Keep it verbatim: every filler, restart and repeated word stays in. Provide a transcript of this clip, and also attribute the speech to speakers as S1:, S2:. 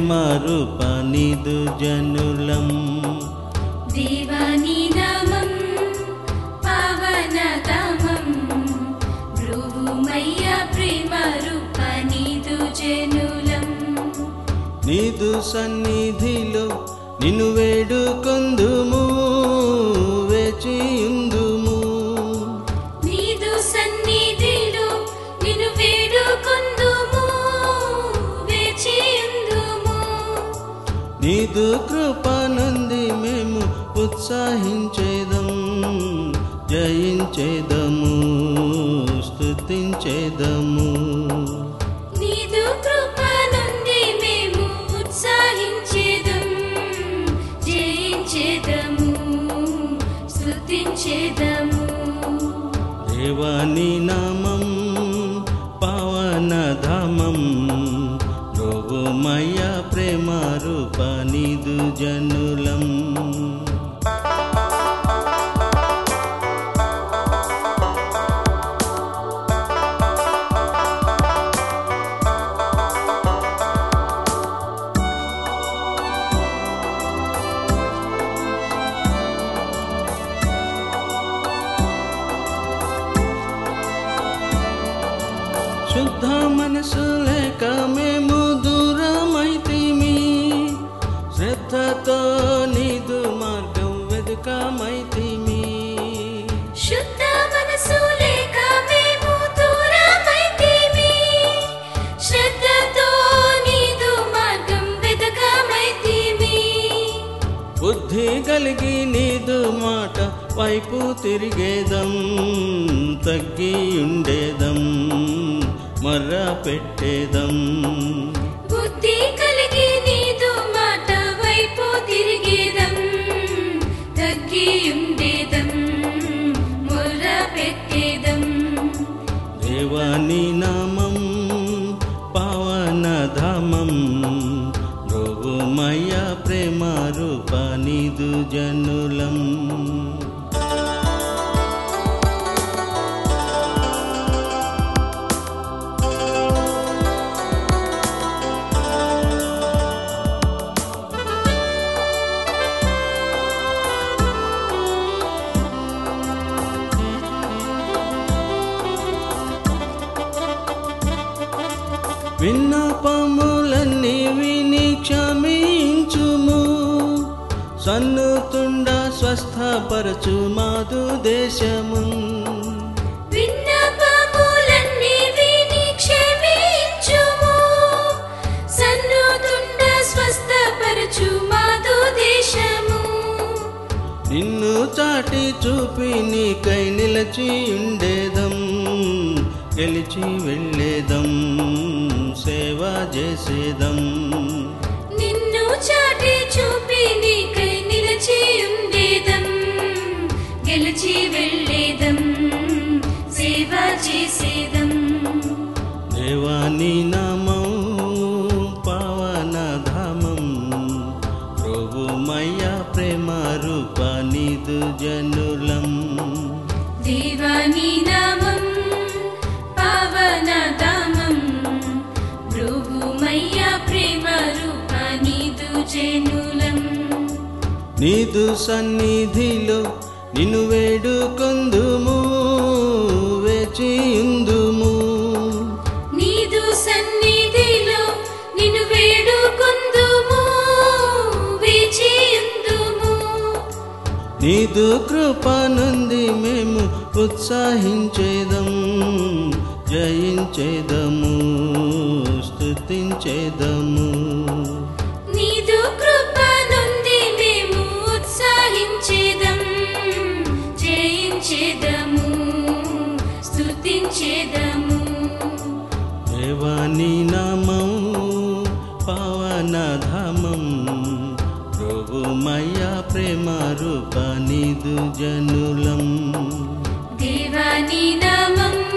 S1: ప్రేమ రూప నీదు జనులం.
S2: దేవాని నామం పావనధామం ప్రభుమయ్యా ప్రేమ రూప నీదు జనులం.
S1: నీదు సన్నిధిలో నిన్ను వేడుకొందుము వేచియుందుము.
S2: నీదు సన్నిధిలో నిన్ను వేడుకొందుము వేచియుందుము.
S1: నీదు కృప నుండి మేము ఉత్సాహించేదం జయించేదము స్తుతించేదము.
S2: నీదు కృప నుండి మేము ఉత్సాహించేదం జయించేదము స్తుతించేదము.
S1: దేవాని నామం పావనధామం ప్రభుమయ్య ప్రేమ రూప నీదు జనులం. శుద్ధ మనసు లేక మేము దూరమైతిమి, శ్రద్ధతో నీదు మార్గం వెదుకమైతిమి.
S2: శుద్ధ మనసు లేక మేము దూరమైతిమి, శ్రద్ధతో నీదు మార్గం వెదకమైతిమి.
S1: బుద్ధి కలిగి నీదు మాట వైపు తిరిగేదం తగ్గి ఉండేదం మర్ర పెట్టేదం.
S2: బుద్ధి కలిగి నీదు మాట వైపు తిరిగేదం తగ్గి ఉండేదం మొర్ర పెట్టేదం.
S1: దేవాని నామం పావనధామం ప్రభుమయ్య ప్రేమ రూప నీదు జనులం. విన్నపములన్నీ విని క్షమించుము, సన్నుతుండ స్వస్థపరచు మాదు దేశము.
S2: విన్నపములన్నీ విని క్షమించుము, సన్నుతుండ స్వస్థపరచు మాదు దేశము.
S1: నిన్ను చాటి చూపి నీకై నిలచి ఉండేదం గెలిచి వెళ్ళేదం సేవ చేసేదం.
S2: నిన్ను చాటి చూపి నీకై నిలిచి ఉండేదం గెలిచి వెళ్ళేదం సేవ చేసేదం.
S1: దేవాని నామం పావనధామం ప్రభుమయ్య ప్రేమ రూప నీదు జనులం.
S2: దేవాని నామం పావనధామం ప్రభుమయ్యా ప్రేమ రూప నీదు జనులం.
S1: నీదు సన్నిధిలో నిన్ను వేడుకొందుము వేచియుందుము.
S2: నీదు సన్నిధిలో నిన్ను వేడుకొందుము వేచియుందుము.
S1: నీదు కృప నుండి మేము ఉత్సాహించేదం జయించేదము స్తుతించేదము.
S2: నీదు కృప నుండి మేము ఉత్సాహించేదం జయించేదము స్తుతించేదము.
S1: దేవాని నామం పావనధామం ప్రభుమయ్య ప్రేమ రూప నీదు జనులం.
S2: దేవాని నామం